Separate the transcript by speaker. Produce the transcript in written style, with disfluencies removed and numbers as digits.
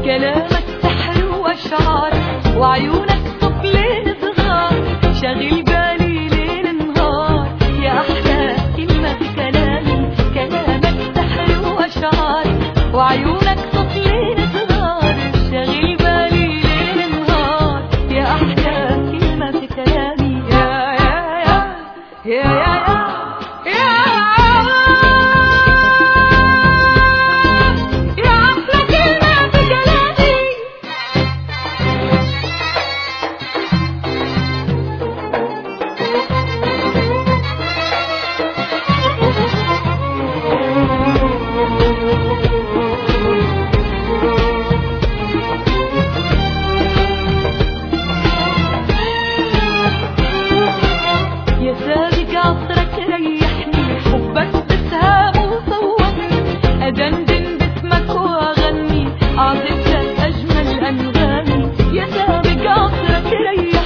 Speaker 1: كلامك سحر واشعار، وعيونك طفلين صغار، شاغل بالي ليل نهار يا احلى كلمه في كلامي. كلامك سحر واشعار، وعيونك طفلين صغار، شاغل بالي ليل نهار يا احلى كلمه في كلامي. يا سابق عطرك ريحني، حبك بسهام وصوتني، أدندن باسمك وأغني، أعطيك أجمل أنغامي. يا سابق عطرك ريحني،